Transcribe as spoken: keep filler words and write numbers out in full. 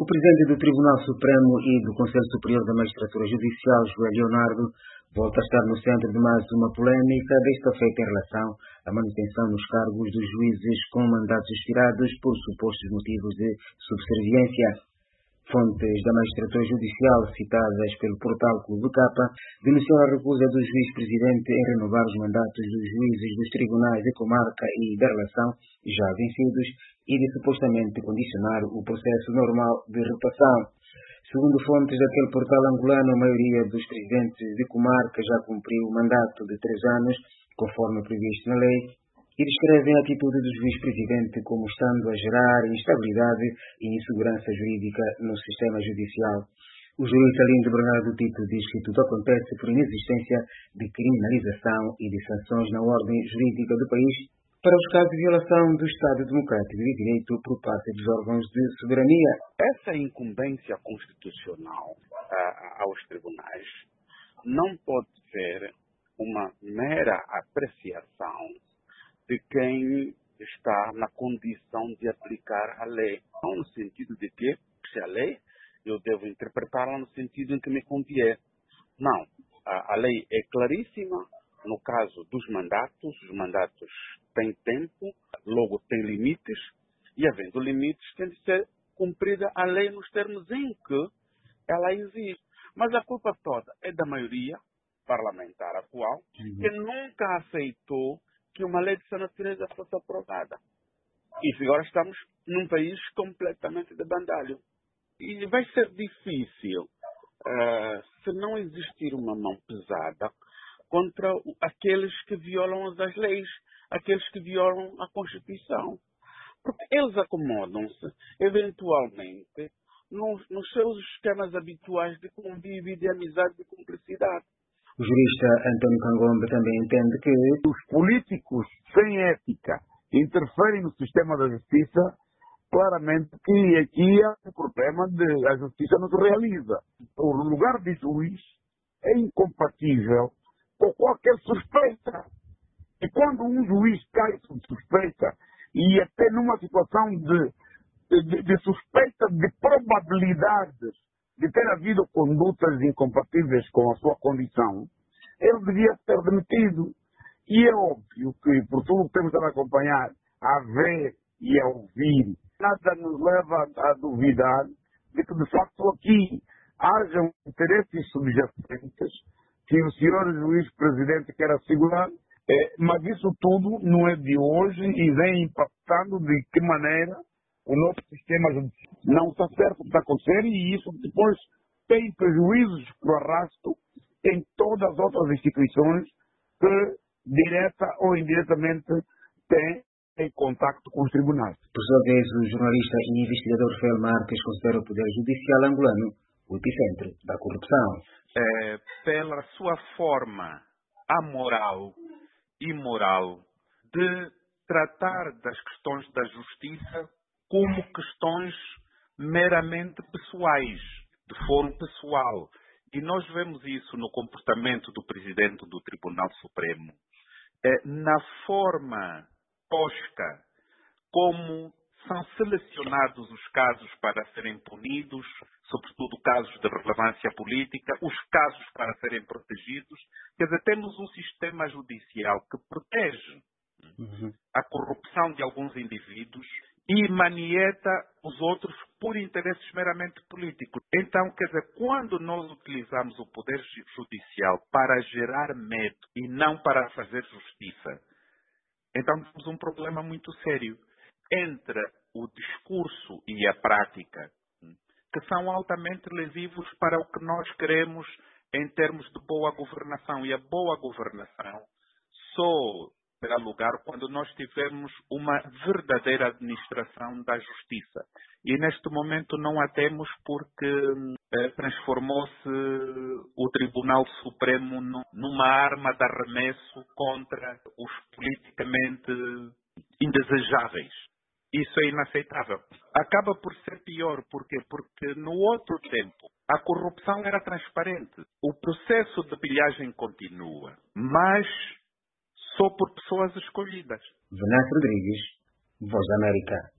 presidente do Tribunal Supremo e do Conselho Superior da Magistratura Judicial, João Leonardo, volta a estar no centro de mais uma polémica, desta feita em relação à manutenção nos cargos dos juízes com mandatos expirados por supostos motivos de subserviência. Fontes da Magistratura Judicial, citadas pelo portal Clube Capa, denunciaram a recusa do juiz-presidente em renovar os mandatos dos juízes dos tribunais de comarca e da relação já vencidos e de supostamente condicionar o processo normal de rotação. Segundo fontes daquele portal angolano, a maioria dos presidentes de comarca já cumpriu o mandato de três anos, conforme previsto na lei, e descrevem a atitude do juiz-presidente como estando a gerar instabilidade e insegurança jurídica no sistema judicial. O juiz Alindo Bernardo Tito diz que tudo acontece por inexistência de criminalização e de sanções na ordem jurídica do país para os casos de violação do Estado Democrático de Direito por parte dos órgãos de soberania. Essa incumbência constitucional uh, aos tribunais não pode ser uma mera apreciação de quem está na condição de aplicar a lei. Não no sentido de que, se a lei, eu devo interpretá-la no sentido em que me convier. Não. A, a lei é claríssima no caso dos mandatos. Os mandatos têm tempo, logo têm limites, e havendo limites tem de ser cumprida a lei nos termos em que ela existe. Mas a culpa toda é da maioria parlamentar atual, uhum. que nunca aceitou que uma lei dessa natureza fosse aprovada. E agora estamos num país completamente de bandalho. E vai ser difícil, uh, se não existir uma mão pesada, contra aqueles que violam as leis, aqueles que violam a Constituição. Porque eles acomodam-se, eventualmente, nos, nos seus esquemas habituais de convívio, de amizade, de cumplicidade. O jurista António Cangombe também entende que os políticos sem ética interferem no sistema da justiça, claramente que aqui há um problema de a justiça não se realiza. O lugar de juiz é incompatível com qualquer suspeita. E quando um juiz cai sob suspeita, e até numa situação de, de, de suspeita de probabilidades de ter havido condutas incompatíveis com a sua condição, ele devia ser demitido. E é óbvio que, por tudo que temos a acompanhar, a ver e a ouvir, nada nos leva a duvidar de que, de facto, aqui hajam interesses subjacentes que o senhor juiz-presidente quer assegurar, é, mas isso tudo não é de hoje e vem impactando de que maneira o nosso sistema judicial não está certo o que está acontecendo, e isso depois tem prejuízos por arrasto em todas as outras instituições que, direta ou indiretamente, têm em contacto com os tribunais. Por sua vez, o jornalista e investigador Rafael Marques considera o Poder Judicial angolano o epicentro da corrupção. É, pela sua forma amoral e moral de tratar das questões da justiça como questões meramente pessoais, de foro pessoal. E nós vemos isso no comportamento do presidente do Tribunal Supremo, é, na forma tosca como são selecionados os casos para serem punidos, sobretudo casos de relevância política, os casos para serem protegidos. Quer dizer, temos um sistema judicial que protege uhum. a corrupção de alguns indivíduos e manieta os outros por interesses meramente políticos. Então, quer dizer, quando nós utilizamos o poder judicial para gerar medo e não para fazer justiça, então temos um problema muito sério entre o discurso e a prática, que são altamente lesivos para o que nós queremos em termos de boa governação. E a boa governação só terá lugar quando nós tivermos uma verdadeira administração da justiça. E neste momento não a temos porque eh, transformou-se o Tribunal Supremo no, numa arma de arremesso contra os politicamente indesejáveis. Isso é inaceitável. Acaba por ser pior. Porquê? Porque no outro tempo a corrupção era transparente. O processo de pilhagem continua, mas só por pessoas escolhidas. Venâncio Rodrigues, Voz da América.